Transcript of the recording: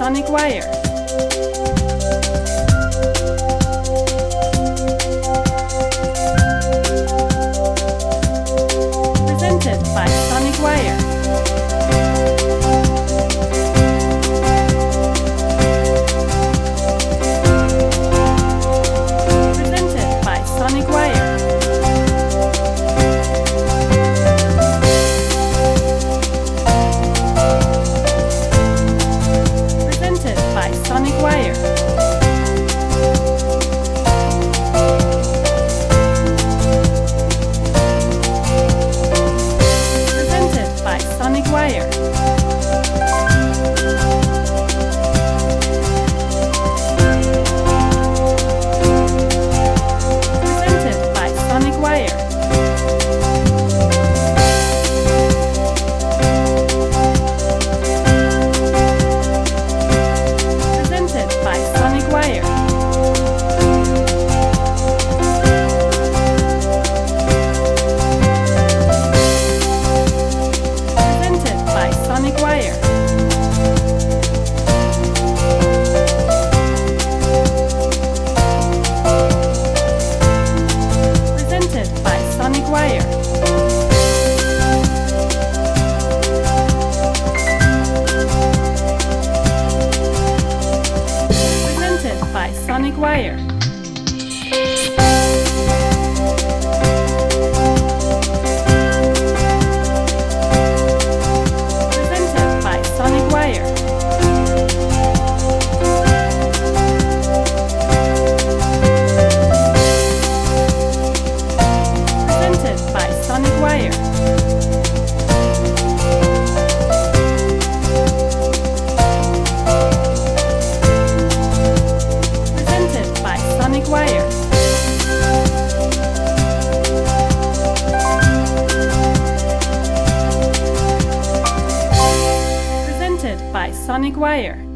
Sonic Wire. Presented by Sonic Wire. Presented by Sonic Wire. Presented by Sonic Wire. Presented by Sonic Wire. Presented by Sonic Wire. Presented by Sonic Wire. Presented by Sonic Wire. Presented by Sonic Wire. Presented by Sonic Wire. Presented by Sonic Wire. Presented by Sonic Wire. Presented by Sonic Wire. Presented by Sonic Wire.